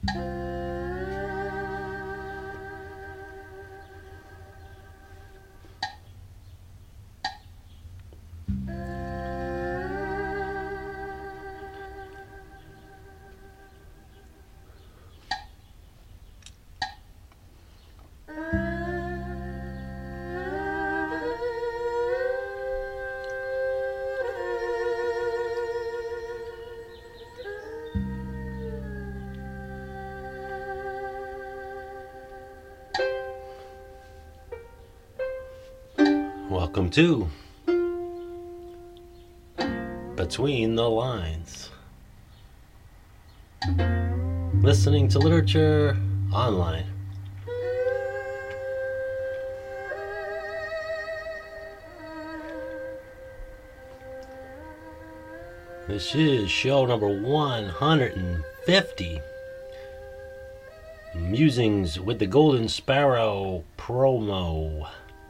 Welcome to Between the Lines. Listening to literature online. This is show number 150. Musings with the Golden Sparrow promo.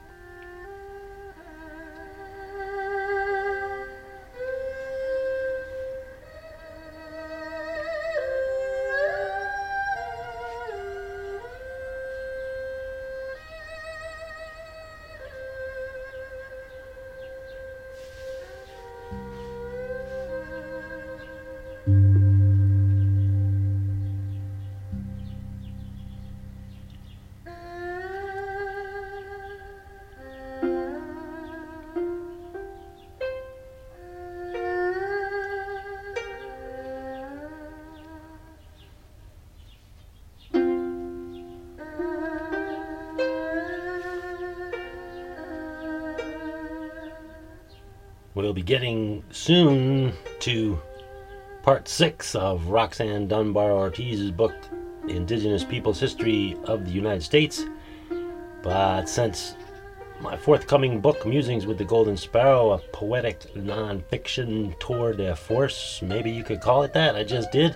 We'll be getting soon to part 6 of Roxanne Dunbar Ortiz's book, The Indigenous Peoples' History of the United States. But since my forthcoming book, Musings with the Golden Sparrow, a poetic non-fiction tour de force, maybe you could call it that, I just did,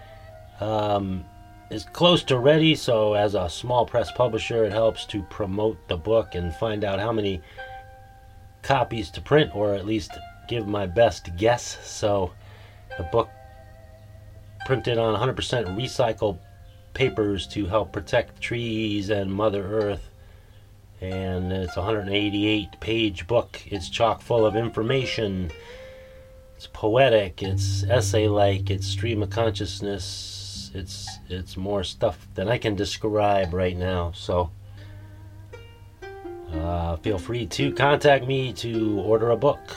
is close to ready. So as a small press publisher, it helps to promote the book and find out how many copies to print, or at least give my best guess. So the book printed on 100% recycled papers to help protect trees and Mother Earth, and it's a 188 page book. It's chock full of information. It's poetic, it's essay like, it's stream of consciousness, it's more stuff than I can describe right now. So feel free to contact me to order a book.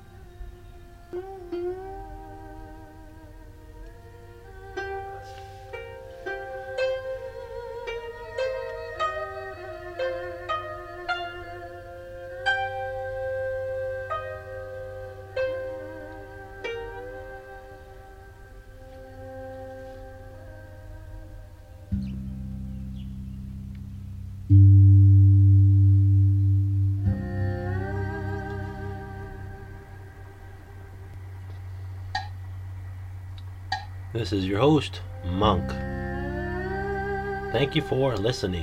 This is your host, Monk. Thank you for listening.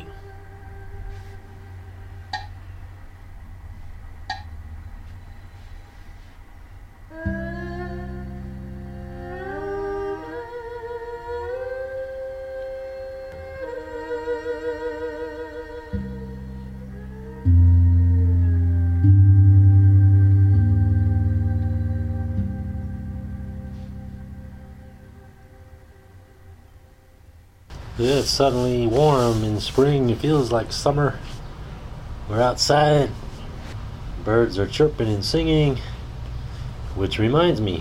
It's suddenly warm in spring. It feels like summer. We're outside. Birds are chirping and singing. Which reminds me,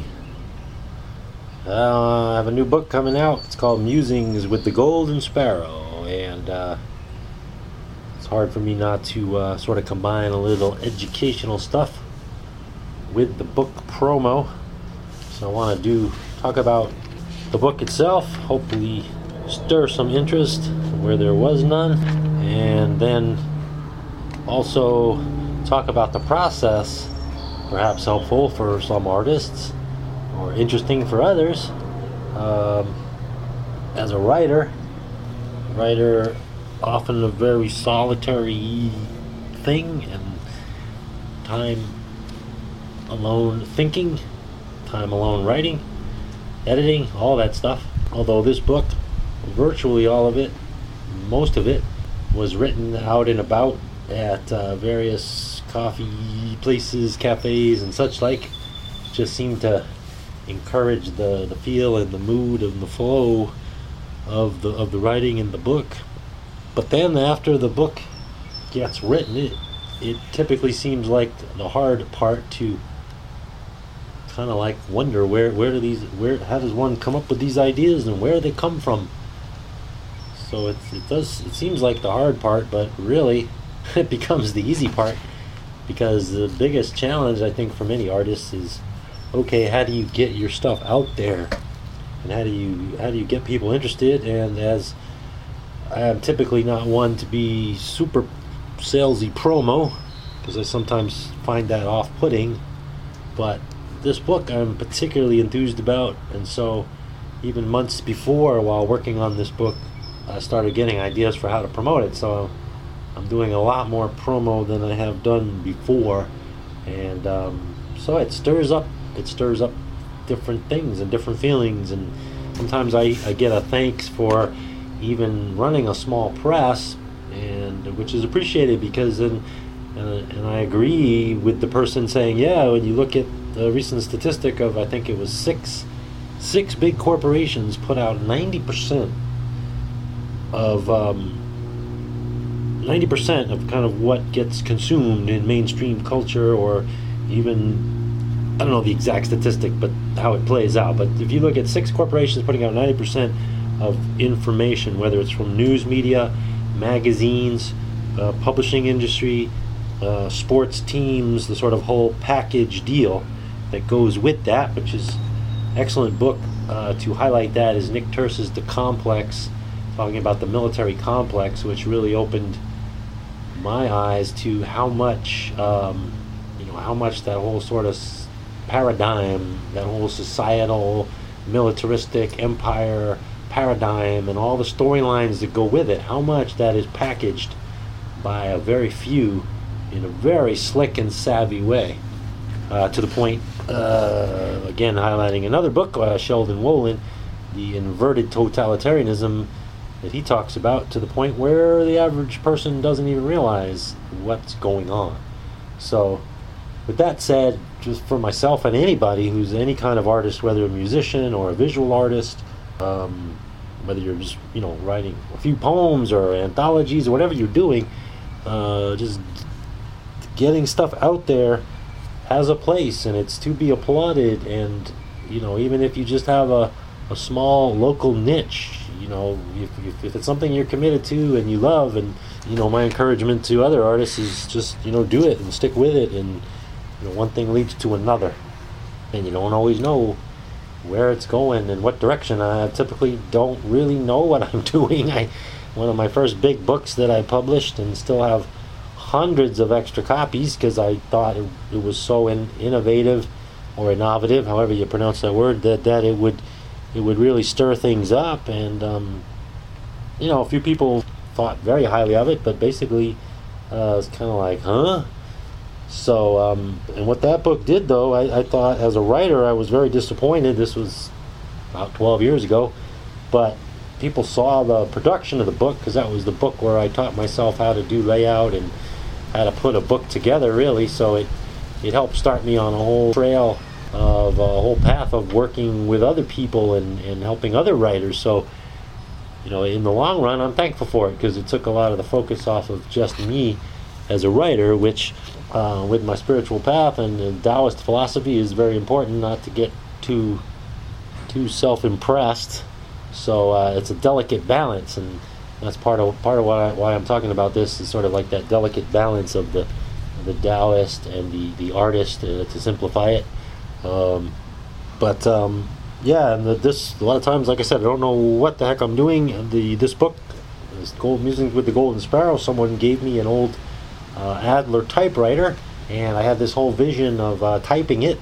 I have a new book coming out. It's called Musings with the Golden Sparrow. And it's hard for me not to sort of combine a little educational stuff with the book promo. So I want to talk about the book itself. Hopefully stir some interest where there was none, and then also talk about the process, perhaps helpful for some artists or interesting for others. As a writer often a very solitary thing, and time alone thinking, time alone writing, editing, all that stuff. Although this book virtually all of it, most of it, was written out and about at various coffee places, cafes, and such like. Just seemed to encourage the feel and the mood and the flow of the writing in the book. But then after the book gets written, it typically seems like the hard part to kind of like wonder where how does one come up with these ideas and where do they come from. So it seems like the hard part, but really it becomes the easy part, because the biggest challenge I think for many artists is, okay, how do you get your stuff out there, and how do you get people interested? And as I am typically not one to be super salesy promo, because I sometimes find that off-putting, but this book I'm particularly enthused about, and so even months before, while working on this book, I started getting ideas for how to promote it. So I'm doing a lot more promo than I have done before, and so it stirs up different things and different feelings. And sometimes I get a thanks for even running a small press, and which is appreciated, because then and I agree with the person saying, yeah, when you look at the recent statistic of, I think it was six big corporations put out 90% of 90% of kind of what gets consumed in mainstream culture, or even, I don't know the exact statistic, but how it plays out. But if you look at 6 corporations putting out 90% of information, whether it's from news media, magazines, publishing industry, sports teams, the sort of whole package deal that goes with that, which is excellent book to highlight that, is Nick Turse's The Complex, talking about the military complex, which really opened my eyes to how much how much that whole sort of paradigm, that whole societal militaristic empire paradigm, and all the storylines that go with it, how much that is packaged by a very few in a very slick and savvy way, to the point, again highlighting another book, Sheldon Wolin, The Inverted Totalitarianism, that he talks about, to the point where the average person doesn't even realize what's going on. So with that said, just for myself and anybody who's any kind of artist, whether a musician or a visual artist, whether you're just writing a few poems or anthologies or whatever you're doing, just getting stuff out there has a place, and it's to be applauded. And even if you just have a small local niche, if it's something you're committed to and you love, and my encouragement to other artists is just do it and stick with it, and one thing leads to another, and you don't always know where it's going and what direction. I typically don't really know what I'm doing. One of my first big books that I published, and still have hundreds of extra copies, because I thought it was so innovative, or innovative, however you pronounce that word, that it would really stir things up. And a few people thought very highly of it, but basically it's kind of like, huh? So and what that book did, though, I thought as a writer I was very disappointed. This was about 12 years ago, but people saw the production of the book, because that was the book where I taught myself how to do layout and how to put a book together, really. So it helped start me on a whole trail of a whole path of working with other people and helping other writers. So in the long run, I'm thankful for it, because it took a lot of the focus off of just me as a writer, which with my spiritual path and Taoist philosophy is very important not to get too self-impressed. So it's a delicate balance, and that's part of why I'm talking about this, is sort of like that delicate balance of the Taoist and the artist, to simplify it. Yeah, and this, a lot of times, like I said, I don't know what the heck I'm doing. This book, this Musings with the Golden Sparrow, someone gave me an old Adler typewriter, and I had this whole vision of typing it,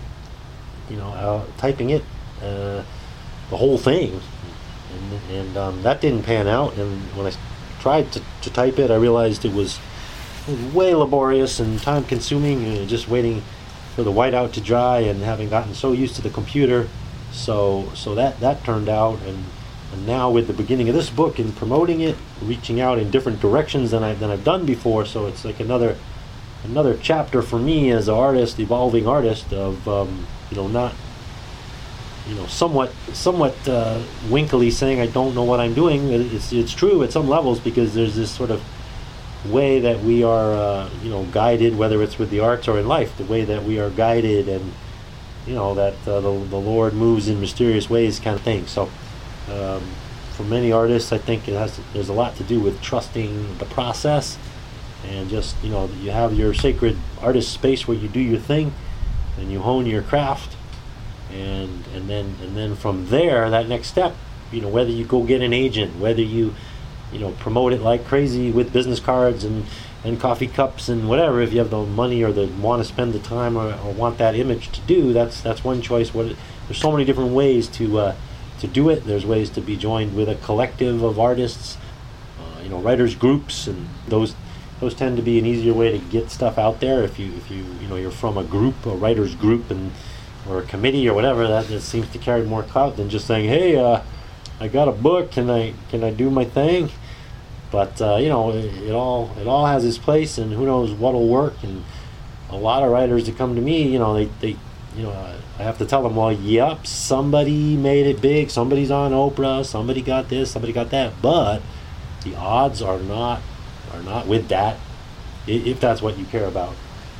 the whole thing, and that didn't pan out. And when I tried to type it, I realized it was way laborious and time consuming, just waiting for the whiteout to dry, and having gotten so used to the computer, so that turned out, and And now with the beginning of this book and promoting it, reaching out in different directions than I've done before, so it's like another chapter for me as an artist, evolving artist, of not somewhat winkily saying I don't know what I'm doing. It's true at some levels, because there's this sort of way that we are guided, whether it's with the arts or in life, the way that we are guided, and that the Lord moves in mysterious ways, kind of thing. So for many artists, I think there's a lot to do with trusting the process, and just you have your sacred artist space where you do your thing and you hone your craft, and then from there, that next step, whether you go get an agent, whether you promote it like crazy with business cards and coffee cups and whatever, if you have the money or the want to spend the time or want that image to do, that's one choice. There's so many different ways to do it. There's ways to be joined with a collective of artists, writers groups, and those tend to be an easier way to get stuff out there. If you're from a group, a writers group, or a committee or whatever, that seems to carry more clout than just saying, hey, I got a book, can I do my thing? But it all has its place, and who knows what'll work. And a lot of writers that come to me, they I have to tell them, well, yep, somebody made it big, somebody's on Oprah, somebody got this, somebody got that, but the odds are not with that, if that's what you care about.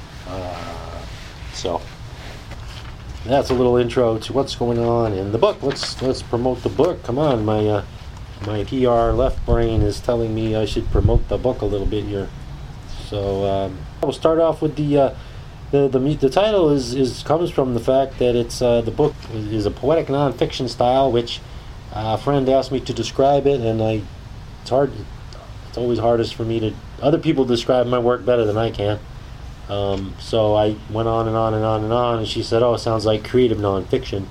So that's a little intro to what's going on in the book. Let's promote the book. Come on, my PR left brain is telling me I should promote the book a little bit here. So we'll start off with the title comes from the fact that it's the book is a poetic nonfiction style, which a friend asked me to describe it, and it's hard. It's always hardest for me to other people describe my work better than I can. So I went on and on and on and on, and she said, "Oh, it sounds like creative nonfiction."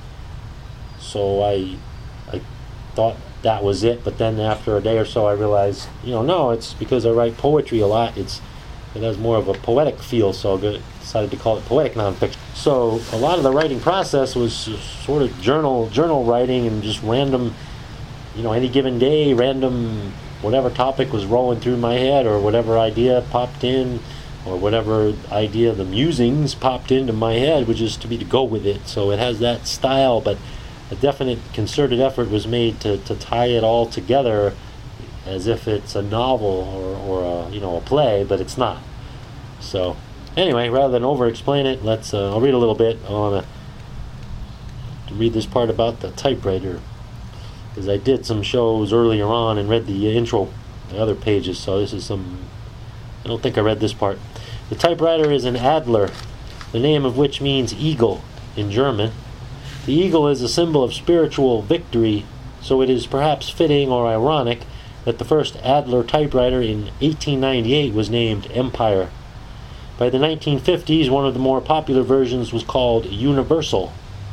So I thought that was it, but then after a day or so I realized, no, it's because I write poetry a lot. It has more of a poetic feel, so I decided to call it poetic nonfiction. So a lot of the writing process was sort of journal writing, and just random, any given day, random, whatever topic was rolling through my head, or whatever idea popped in, or whatever idea the musings popped into my head, which is to go with it. So it has that style, but a definite concerted effort was made to tie it all together as if it's a novel or a play, but it's not. So anyway, rather than over-explain it, I'll read a little bit. I want to read this part about the typewriter, because I did some shows earlier on and read the intro, the other pages, so this is I don't think I read this part. The typewriter is an Adler, the name of which means eagle in German. The eagle is a symbol of spiritual victory, so it is perhaps fitting or ironic that the first Adler typewriter in 1898 was named Empire. By the 1950s, one of the more popular versions was called Universal.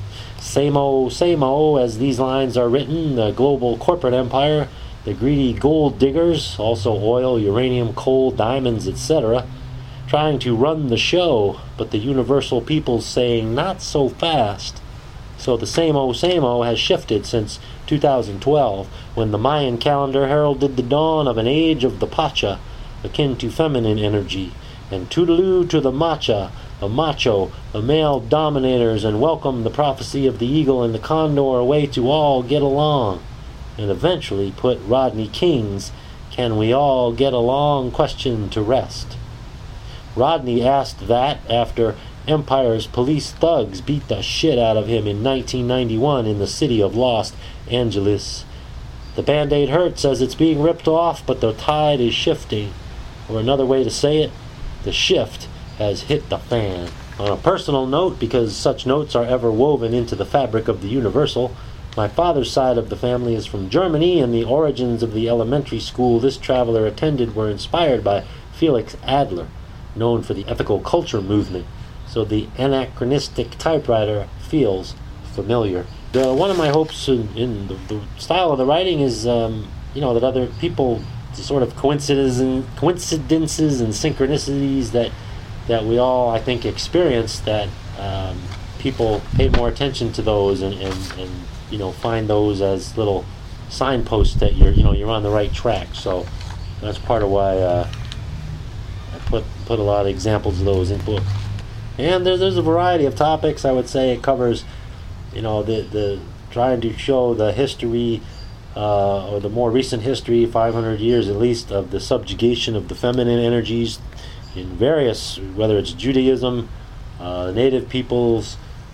Same-o, as these lines are written, the global corporate empire, the greedy gold diggers, also oil, uranium, coal, diamonds, etc., trying to run the show, but the universal peoples saying, not so fast. So the same-o has shifted since 2012, when the Mayan calendar heralded the dawn of an age of the Pacha, akin to feminine energy, and toodaloo to the Macha, the macho, the male dominators, and welcome the prophecy of the eagle and the condor away to all get along, and eventually put Rodney King's "Can we all get along?" question to rest. Rodney asked that after Empire's police thugs beat the shit out of him in 1991 in the city of Los Angeles. The Band-Aid hurts as it's being ripped off, but the tide is shifting. Or another way to say it, the shift has hit the fan. On a personal note, because such notes are ever woven into the fabric of the universal, my father's side of the family is from Germany, and the origins of the elementary school this traveler attended were inspired by Felix Adler, known for the ethical culture movement. So the anachronistic typewriter feels familiar. One of my hopes in the style of the writing is, that other people, sort of coincidences and synchronicities that we all, I think, experience, that people pay more attention to those and find those as little signpost that you're on the right track. So that's part of why I put a lot of examples of those in the book. And there's a variety of topics. I would say it covers, the trying to show the history, or the more recent history, 500 years at least, of the subjugation of the feminine energies in various, whether it's Judaism, native peoples,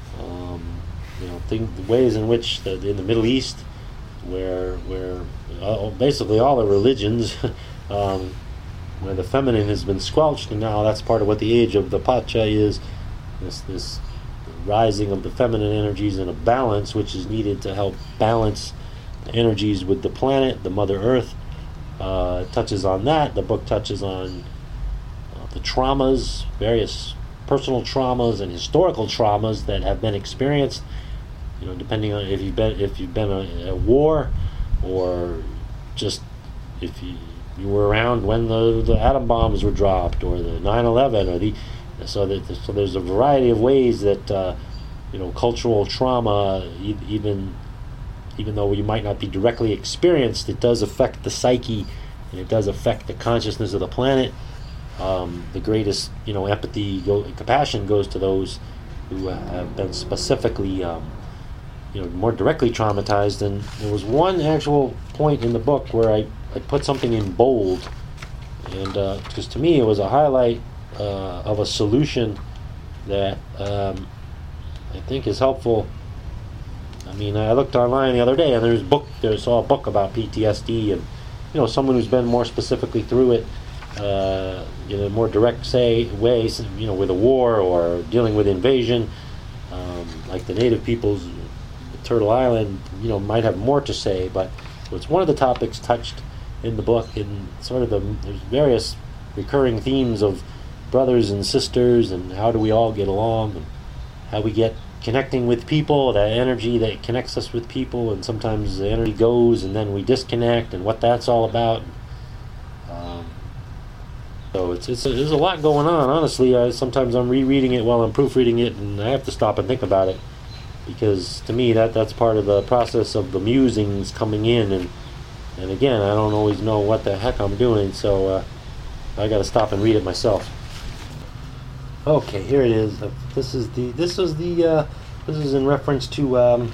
ways in which in the Middle East, where basically all the religions, where the feminine has been squelched, and now that's part of what the age of the Pacha is. This rising of the feminine energies in a balance, which is needed to help balance the energies with the planet, the Mother Earth. It touches on that. The book touches on the traumas, various personal traumas and historical traumas that have been experienced. Depending on if you've been a war, or just if you were around when the atom bombs were dropped, or the 9/11, so there's a variety of ways that cultural trauma, even though you might not be directly experienced, it does affect the psyche, and it does affect the consciousness of the planet. The greatest empathy, compassion goes to those who have been specifically more directly traumatized. And there was one actual point in the book where I put something in bold, and because to me it was a highlight of a solution that I think is helpful. I mean, I looked online the other day, and I saw a book about PTSD, and someone who's been more specifically through it in a more direct way, with a war or dealing with invasion, like the native peoples, Turtle Island, might have more to say. But it's one of the topics touched in the book, and sort of there's various recurring themes of brothers and sisters, and how do we all get along, and how we get connecting with people, that energy that connects us with people, and sometimes the energy goes and then we disconnect, and what that's all about. So there's a lot going on. Honestly, sometimes I'm rereading it while I'm proofreading it, and I have to stop and think about it, because to me that's part of the process of the musings coming in, and again, I don't always know what the heck I'm doing, so I got to stop and read it myself. Okay, here it is. This is in reference to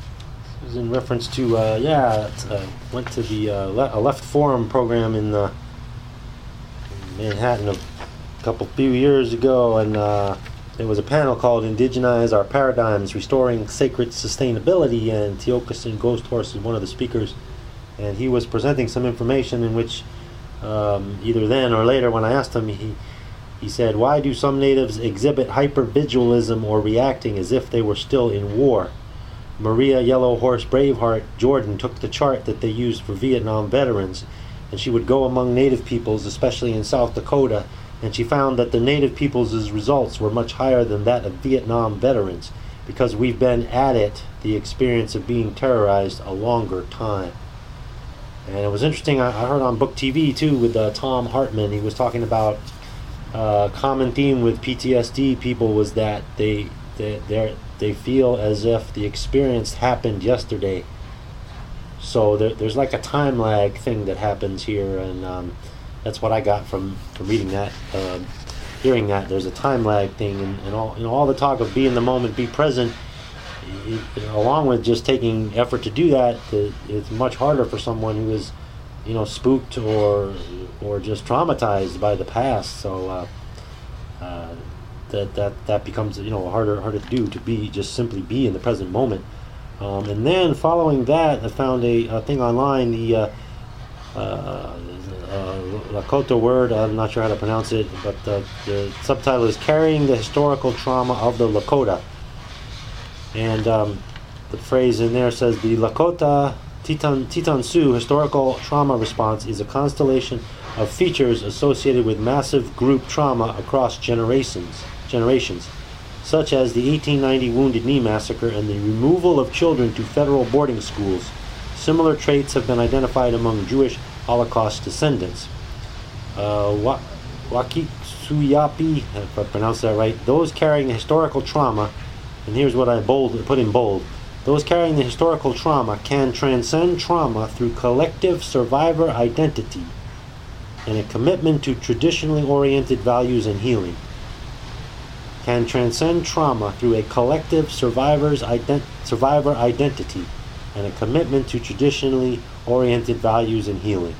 went to the a Left Forum program in Manhattan a few years ago, and there was a panel called "Indigenize Our Paradigms: Restoring Sacred Sustainability," and Tiokasin Ghost Horse is one of the speakers, and he was presenting some information in which either then or later, when I asked him, he said, "Why do some natives exhibit hypervigilism or reacting as if they were still in war?" Maria Yellow Horse Braveheart Jordan took the chart that they used for Vietnam veterans, and she would go among native peoples, especially in South Dakota, and she found that the native peoples' results were much higher than that of Vietnam veterans, because we've been at it, the experience of being terrorized, a longer time. And it was interesting, I heard on Book TV too with Tom Hartman. He was talking about common theme with PTSD people was that they feel as if the experience happened yesterday. So there's like a time lag thing that happens here, and that's what I got from reading that, hearing that. There's a time lag thing, and all the talk of be in the moment, be present, along with just taking effort to do that. It's much harder for someone who is spooked or just traumatized by the past. So that becomes harder to do, to just simply be in the present moment. And then following that, I found a thing online, the Lakota word, I'm not sure how to pronounce it, but the subtitle is "Carrying the Historical Trauma of the Lakota." And the phrase in there says, "The Lakota Titan Sioux historical trauma response is a constellation of features associated with massive group trauma across generations, such as the 1890 Wounded Knee Massacre and the removal of children to federal boarding schools. Similar traits have been identified among Jewish Holocaust descendants. Wakitsuyapi, if I pronounced that right, those carrying historical trauma," and here's what I put in bold, Those carrying the historical trauma can transcend trauma through collective survivor identity and a commitment to traditionally oriented values and healing. Can transcend trauma through a collective survivor identity and a commitment to traditionally oriented values and healing.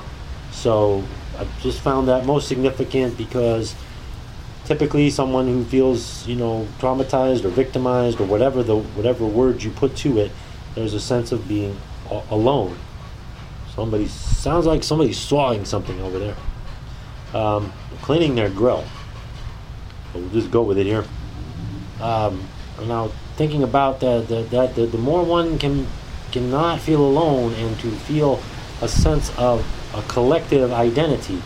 So I just found that most significant because typically someone who feels, traumatized or victimized or whatever word you put to it, there's a sense of being alone. Sounds like somebody's sawing something over there. Cleaning their grill. We'll just go with it here. Now, thinking about the more one cannot feel alone and to feel a sense of a collective identity.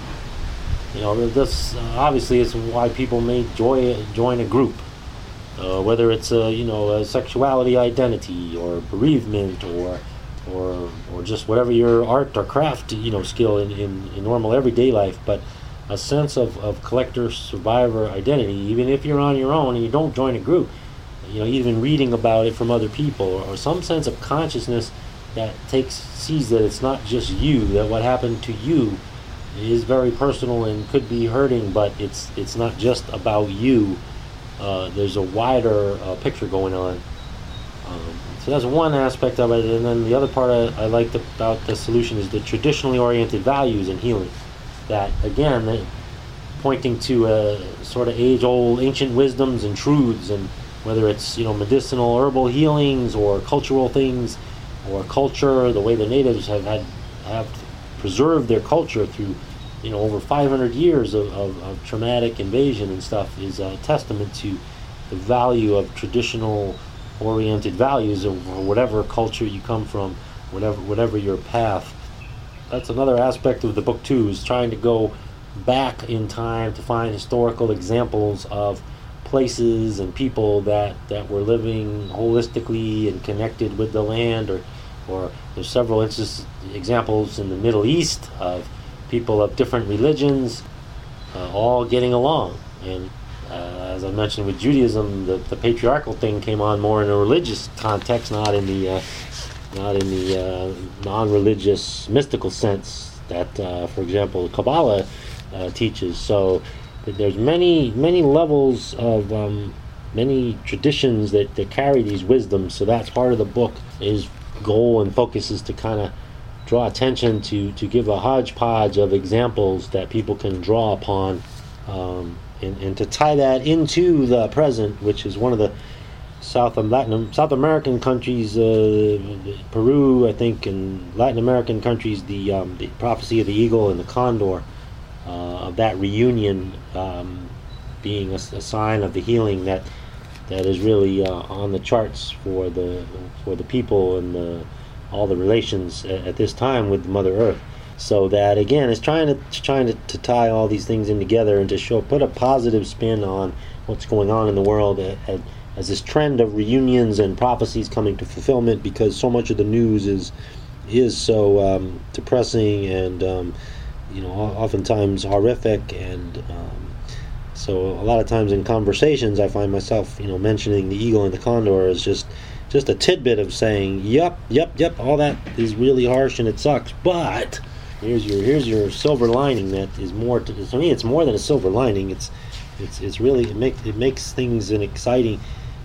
This obviously is why people may join a group, whether it's a sexuality identity or bereavement or just whatever your art or craft skill in normal everyday life, but a sense of collector survivor identity, even if you're on your own and you don't join a group, even reading about it from other people, or some sense of consciousness that sees that it's not just you, that what happened to you is very personal and could be hurting, but it's not just about you. There's a wider picture going on. So that's one aspect of it, and then the other part I liked about the solution is the traditionally oriented values and healing. That again, pointing to sort of age-old ancient wisdoms and truths, and whether it's medicinal herbal healings or cultural things, or culture, the way the natives have preserved their culture through over 500 years of traumatic invasion and stuff, is a testament to the value of traditional oriented values of whatever culture you come from, whatever your path. That's another aspect of the book too, is trying to go back in time to find historical examples of places and people that were living holistically and connected with the land, or there's several examples in the Middle East of people of different religions all getting along. And as I mentioned with Judaism, the patriarchal thing came on more in a religious context, not in the non-religious mystical sense that, for example, Kabbalah teaches. So there's many levels of many traditions that carry these wisdoms. So that's part of the book. His goal and focus is to kind of draw attention to give a hodgepodge of examples that people can draw upon, and to tie that into the present, which is one of the South American countries, Peru, I think, and Latin American countries, the prophecy of the eagle and the condor, of that reunion being a sign of the healing that is really on the charts for the people and all the relations at this time with Mother Earth. So that again is trying to tie all these things in together and to put a positive spin on what's going on in the world as this trend of reunions and prophecies coming to fulfillment, because so much of the news is so depressing and oftentimes horrific, and so a lot of times in conversations I find myself mentioning the eagle and the condor as just a tidbit of saying yep, all that is really harsh and it sucks, but here's your silver lining that is more to me. It's more than a silver lining. It's really it makes things an exciting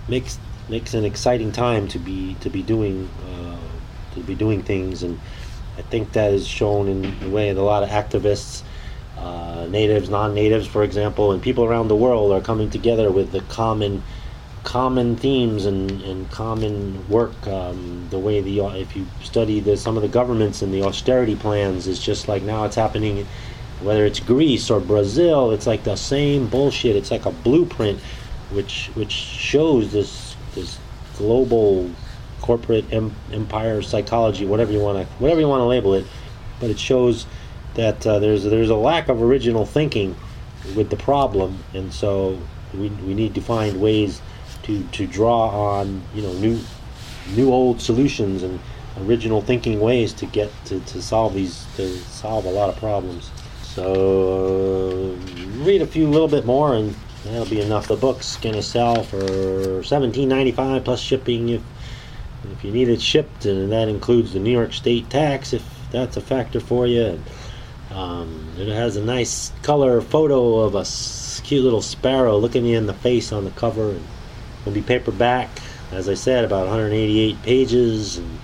time to be doing things, and I think that is shown in the way that a lot of activists, natives, non-natives, for example, and people around the world are coming together with the common themes and common work. The way if you study some of the governments and the austerity plans, is just like now it's happening, whether it's Greece or Brazil, it's like the same bullshit. It's like a blueprint which shows this global corporate empire psychology, whatever you want to label it, but it shows that there's a lack of original thinking with the problem, and so we need to find ways to draw on new old solutions and original thinking ways to get to solve a lot of problems. So read a little bit more, and that'll be enough. The book's gonna sell for $17.95 plus shipping if you need it shipped, and that includes the New York State tax, if that's a factor for you. It has a nice color photo of a cute little sparrow looking you in the face on the cover. And it'll be paperback, as I said, about 188 pages. And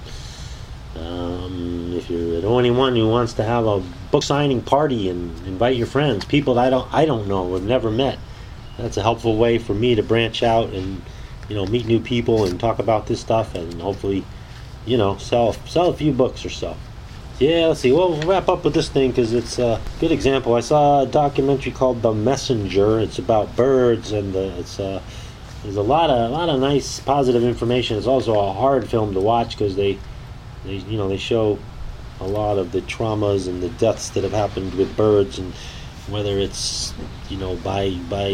if you're the only one who wants to have a book signing party and invite your friends, people that I don't know, have never met, that's a helpful way for me to branch out and meet new people and talk about this stuff, and hopefully sell a few books or so. Yeah, let's see. We'll wrap up with this thing because it's a good example. I saw a documentary called The Messenger. It's about birds, and there's a lot of nice positive information. It's also a hard film to watch because they show a lot of the traumas and the deaths that have happened with birds, and whether it's by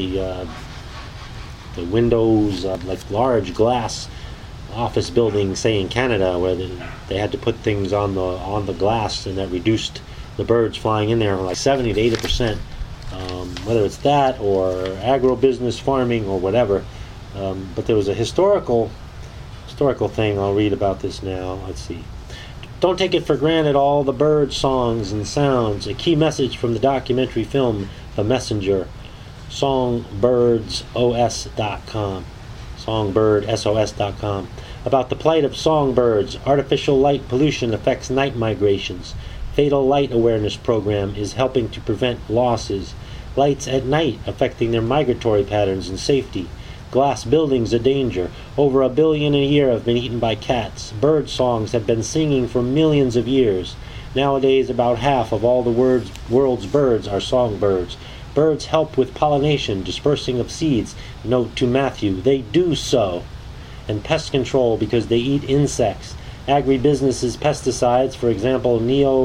the windows of like large glass office buildings, say in Canada, where they had to put things on the glass, and that reduced the birds flying in there like 70 to 80%. Whether it's that or agribusiness farming or whatever, but there was a historical thing. I'll read about this now. Let's see. Don't take it for granted all the bird songs and sounds. A key message from the documentary film The Messenger. Songbirds.os.com. Songbird.sos.com. About the plight of songbirds. Artificial light pollution affects night migrations. Fatal Light Awareness Program is helping to prevent losses. Lights at night affecting their migratory patterns and safety. Glass buildings a danger. Over 1 billion a year have been eaten by cats. Bird songs have been singing for millions of years. Nowadays, about half of all the world's birds are songbirds. Birds help with pollination, dispersing of seeds. Note to Matthew, they do so. And pest control because they eat insects. Agribusinesses, pesticides, for example,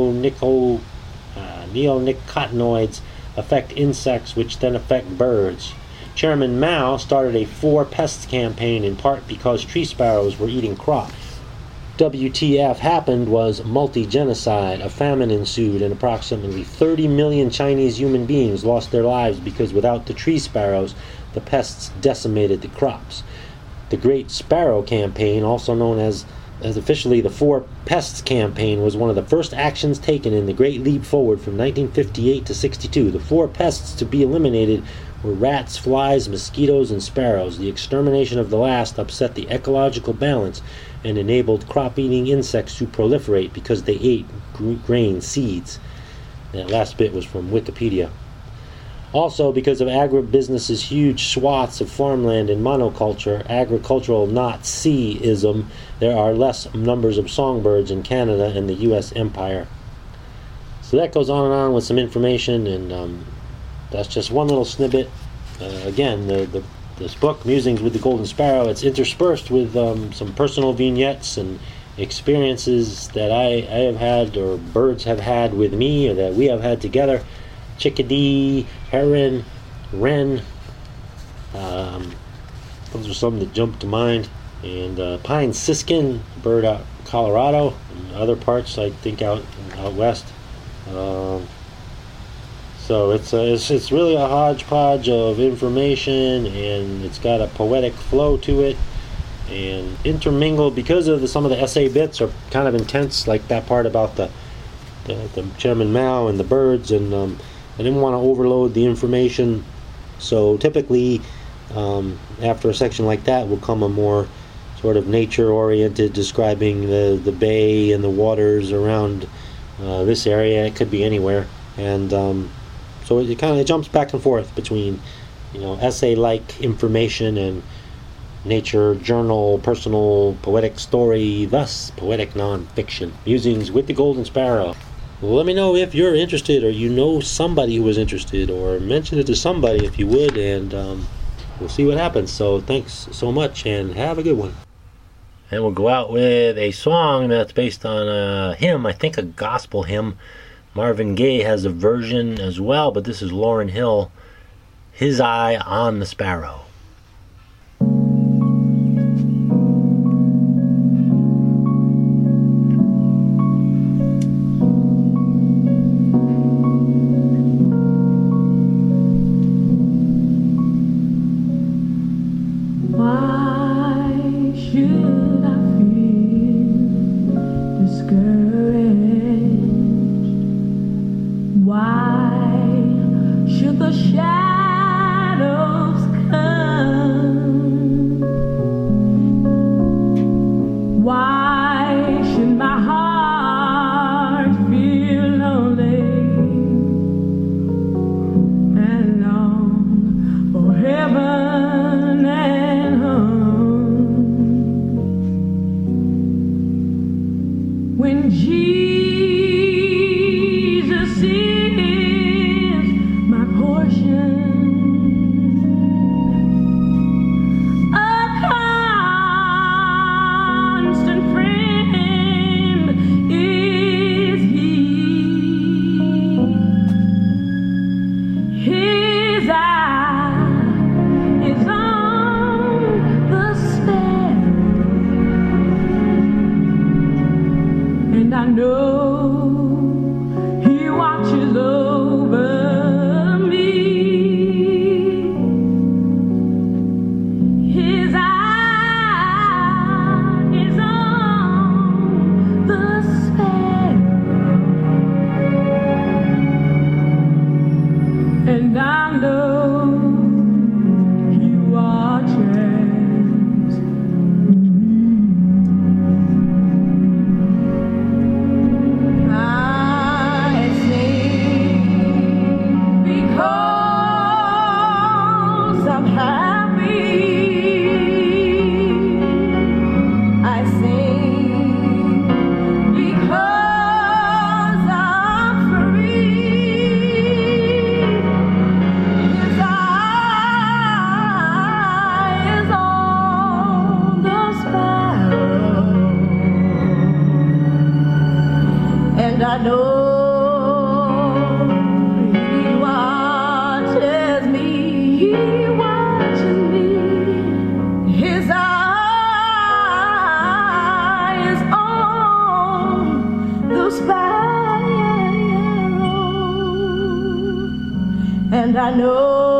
neonicotinoids, affect insects, which then affect birds. Chairman Mao started a 4 pests campaign in part because tree sparrows were eating crop. WTF happened was multi-genocide. A famine ensued and approximately 30 million Chinese human beings lost their lives because without the tree sparrows, the pests decimated the crops. The Great Sparrow Campaign, also known as officially the 4 Pests Campaign, was one of the first actions taken in the Great Leap Forward from 1958 to 62. The 4 pests to be eliminated were rats, flies, mosquitoes, and sparrows. The extermination of the last upset the ecological balance and enabled crop-eating insects to proliferate because they ate grain seeds. That last bit was from Wikipedia. Also, because of agribusiness's huge swaths of farmland and monoculture, agricultural Nazism, there are less numbers of songbirds in Canada and the U.S. Empire. So that goes on and on with some information, and that's just one little snippet. Again, this book, Musings with the Golden Sparrow, it's interspersed with some personal vignettes and experiences that I have had, or birds have had with me, or that we have had together. Chickadee, heron, wren, those are some that jump to mind. And pine siskin, bird out in Colorado, and other parts, I think out west. So it's really a hodgepodge of information, and it's got a poetic flow to it, and intermingled because of some of the essay bits are kind of intense, like that part about the Chairman Mao and the birds, and I didn't want to overload the information. So typically, after a section like that will come a more sort of nature-oriented, describing the bay and the waters around this area. It could be anywhere, and so it kind of jumps back and forth between, essay-like information and nature, journal, personal, poetic story, thus poetic nonfiction. Musings with the Golden Sparrow. Well, let me know if you're interested, or you know somebody who is interested, or mention it to somebody if you would, and we'll see what happens. So thanks so much, and have a good one. And we'll go out with a song that's based on a hymn, I think a gospel hymn. Marvin Gaye has a version as well, but this is Lauryn Hill, His Eye on the Sparrow. Why should I feel the shadows come, why should my heart feel lonely and long for heaven and home? When Jesus is my portion, a constant friend is He. His eye is on the sparrow, and I know He watches over me. His eye is on the sparrow, and I know He watches me. I sing because I'm happy. I sing because I'm free. His eye is on the sparrow, and I know He watches me. He watches me. His eye is on the sparrow, and I know